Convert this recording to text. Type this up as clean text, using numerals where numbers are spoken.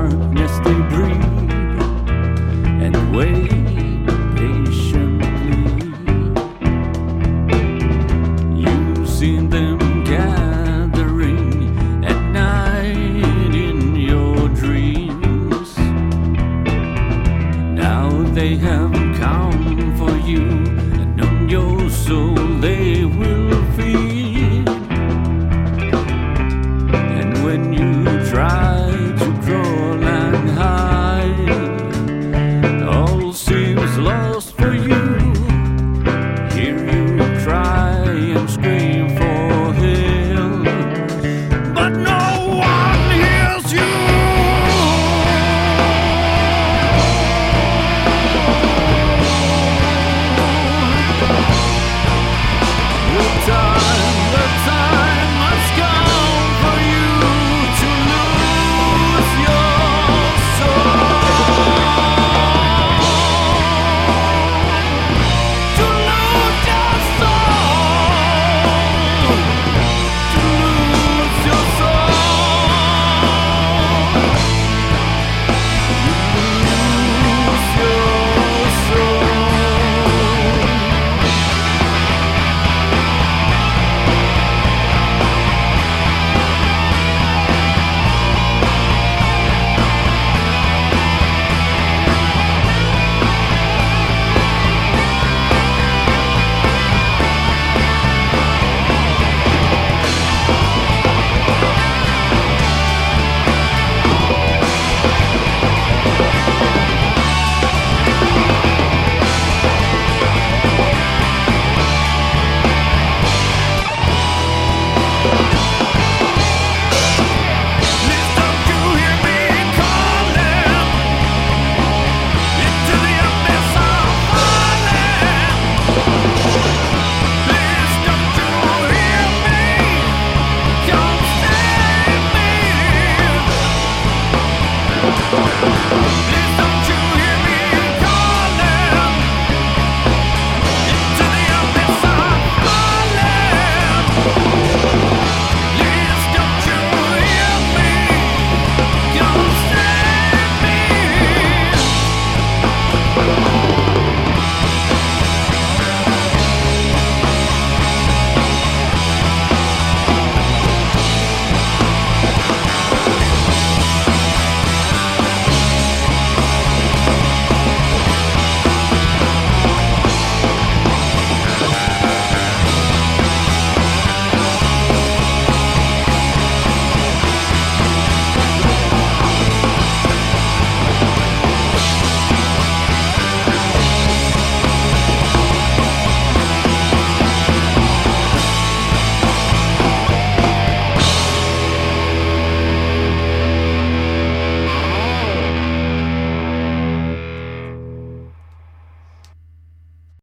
darkness they breathe and wait patiently. You've seen them gathering at night in your dreams. Now they have come for you, and on your soul they will feed. And when you try to crawl and hide, all seems lost for you. Hear you cry and scream for help, but no one hears you. The time must come for you to lose your soul. To lose your soul. To lose your soul. Lose your soul. Don't save me.